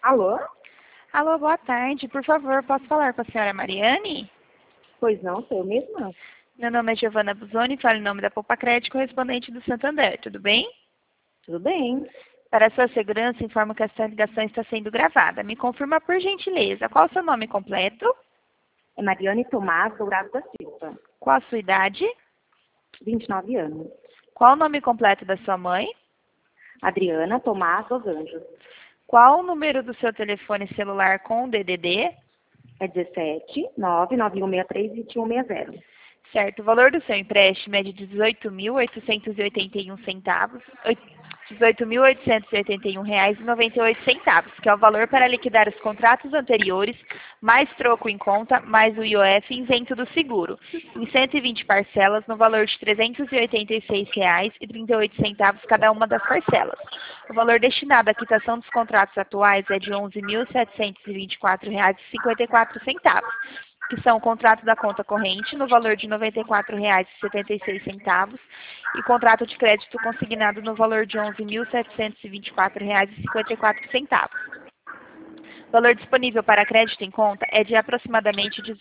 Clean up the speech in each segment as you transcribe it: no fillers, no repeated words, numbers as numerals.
Alô? Alô, boa tarde. Por favor, posso falar com a senhora Mariane? Pois não, sou eu mesma? Meu nome é Giovana Busoni, falo em nome da Poupa Crédito, correspondente do Santander. Tudo bem? Tudo bem. Para sua segurança, informo que essa ligação está sendo gravada. Me confirma, por gentileza, qual o seu nome completo? É Mariane Tomás Dourado da Silva, Qual a sua idade? 29 anos. Qual o nome completo da sua mãe? Adriana Tomás dos Anjos. Qual o número do seu telefone celular com DDD? É 17 99163 2160. Certo. O valor do seu empréstimo é de R$ 18.881 R$ 18.881,98, que é o valor para liquidar os contratos anteriores, mais troco em conta, mais o IOF isento do seguro, em 120 parcelas, no valor de R$ 386,38 cada uma das parcelas. O valor destinado à quitação dos contratos atuais é de R$ 11.724,54, que são o contrato da conta corrente, no valor de R$ 94,76, e contrato de crédito consignado no valor de R$ 11.724,54. O valor disponível para crédito em conta é de aproximadamente R$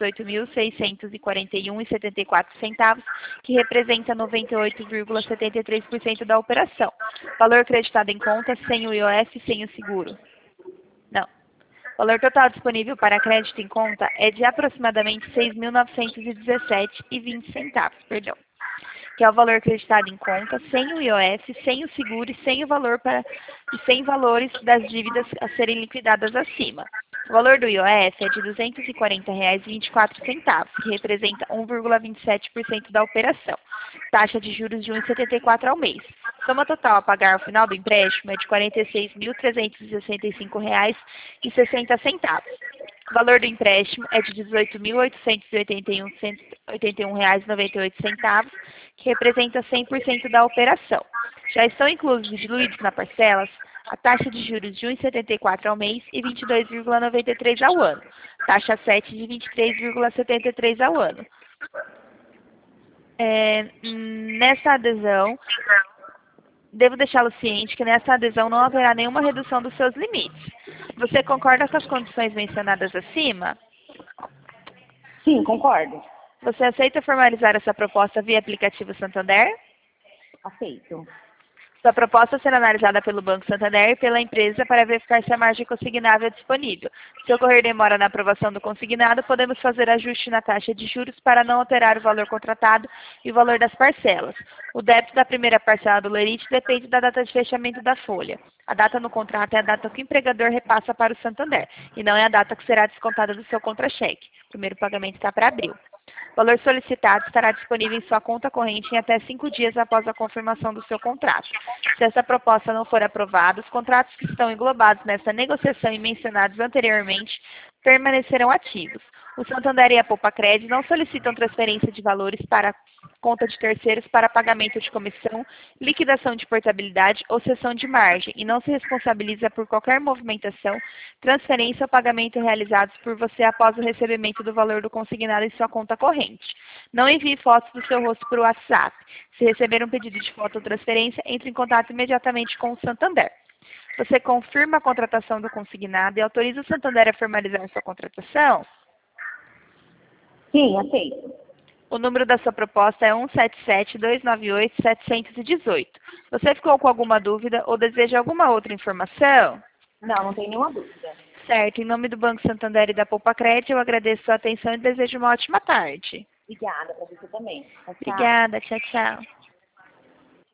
18.641,74, que representa 98,73% da operação. Valor creditado em conta sem o IOF e sem o seguro. Não. O valor total disponível para crédito em conta é de aproximadamente R$ 6.917,20, que é o valor creditado em conta, sem o IOF, sem o seguro e sem valores das dívidas a serem liquidadas acima. O valor do IOF é de R$ 240,24, que representa 1,27% da operação. Taxa de juros de 1,74 ao mês. Soma total a pagar ao final do empréstimo é de R$ 46.365,60. O valor do empréstimo é de R$ 18.881,98, que representa 100% da operação. Já estão inclusos e diluídos na parcelas a taxa de juros de 1,74 ao mês e 22,93 ao ano. Taxa 7 de 23,73 ao ano. Nessa adesão, devo deixá-lo ciente que nessa adesão não haverá nenhuma redução dos seus limites. Você concorda com as condições mencionadas acima? Sim, concordo. Você aceita formalizar essa proposta via aplicativo Santander? Aceito. Sua proposta será analisada pelo Banco Santander e pela empresa para verificar se a margem consignável é disponível. Se ocorrer demora na aprovação do consignado, podemos fazer ajuste na taxa de juros para não alterar o valor contratado e o valor das parcelas. O débito da primeira parcela do lerite depende da data de fechamento da folha. A data no contrato é a data que o empregador repassa para o Santander, e não é a data que será descontada do seu contra-cheque. O primeiro pagamento está para abril. O valor solicitado estará disponível em sua conta corrente em até 5 dias após a confirmação do seu contrato. Se essa proposta não for aprovada, os contratos que estão englobados nessa negociação e mencionados anteriormente permanecerão ativos. O Santander e a Poupa Crédito não solicitam transferência de valores para conta de terceiros para pagamento de comissão, liquidação de portabilidade ou cessão de margem e não se responsabiliza por qualquer movimentação, transferência ou pagamento realizados por você após o recebimento do valor do consignado em sua conta corrente. Não envie fotos do seu rosto por WhatsApp. Se receber um pedido de foto ou transferência, entre em contato imediatamente com o Santander. Você confirma a contratação do consignado e autoriza o Santander a formalizar sua contratação? Sim, aceito. O número da sua proposta é 177-298-718. Você ficou com alguma dúvida ou deseja alguma outra informação? Não tem nenhuma dúvida. Certo. Em nome do Banco Santander e da Poupa Crédito, eu agradeço a sua atenção e desejo uma ótima tarde. Obrigada para você também. Tchau, tchau. Obrigada. Tchau, tchau.